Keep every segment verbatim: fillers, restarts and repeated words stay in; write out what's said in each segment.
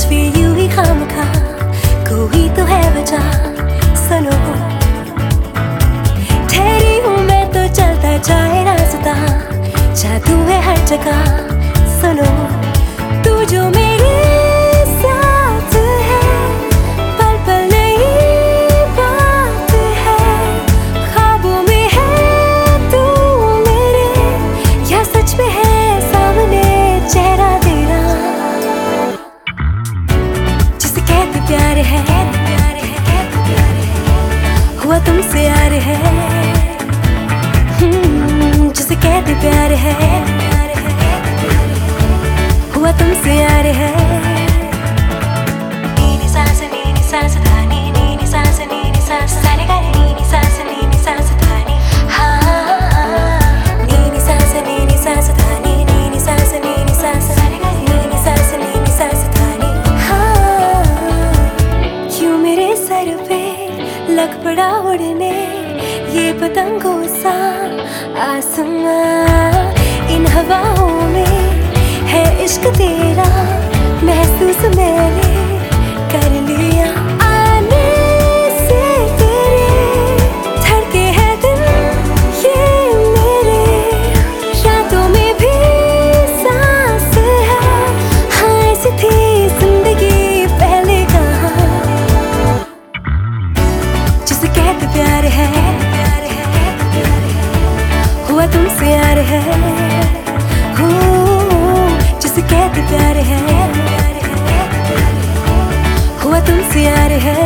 आज भी यूं ही खामखा कोई तो है वजह सुनो, ठहरी हूँ मैं तो चलता जाए रास्ता, जादू है हर जगह सुनो, तू जो मेरे साथ है पल पल नई बात है, ख्वाबों में है तू मेरे या सच में है सामने चेहरा तेरा, जिसे कहते प्यार है हुआ तुमसे यार है, जिसे कहते प्यार है हुआ तुमसे यार है। नीनी सांस नीनी सांस धानी, नीनी सांस नीनी सांस सारे गाने, नीनी सांस नीनी सांस धानी, हाँ नीनी सांस नीनी सांस धानी, नीनी सांस नीनी सांस सारे गाने, नीनी सांस नीनी सांस धानी, हाँ क्यों मेरे सर पे लग पड़ा उड़ने ये पतंगों सा आसमां, इन हवाओं में है इश्क तेरा महसूस मैंने कर लिया, आने से तेरे धड़के है दिल ये मेरे, रातों में भी सांस है, हाँ ऐसी थी जिंदगी पहले कहाँ, जिसे कहते प्यार है हुआ तुमसे यार है, हो जिसे कहते प्यार है हुआ तुमसे यार है।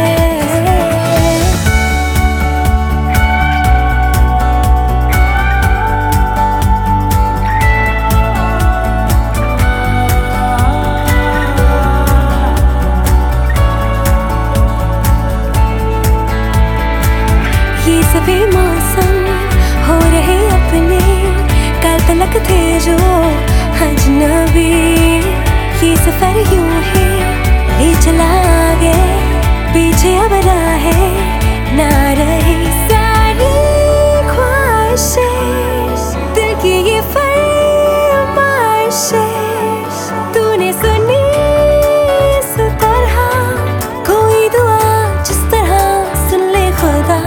ये सभी मौसम हो रहे अपने कल तलक थे जो अजनबी, ये सफर यूं ही ले चला आगे, पीछे अब राहें ना रही, सारी ख्वाहिशें दिल की ये फरमाइशें तूने सुनी इस तरह, कोई दुआ जिस तरह सुन ले खुदा,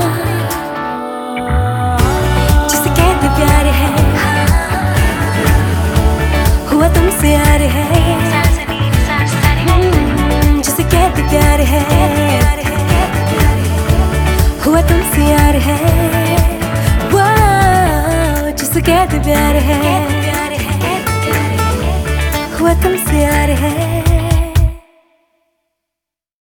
प्यार है हुआ तुमसे यार है, जिसे कहते प्यार है हुआ तुमसे यार है, वाह जिसे कहते प्यार है हुआ तुमसे यार है।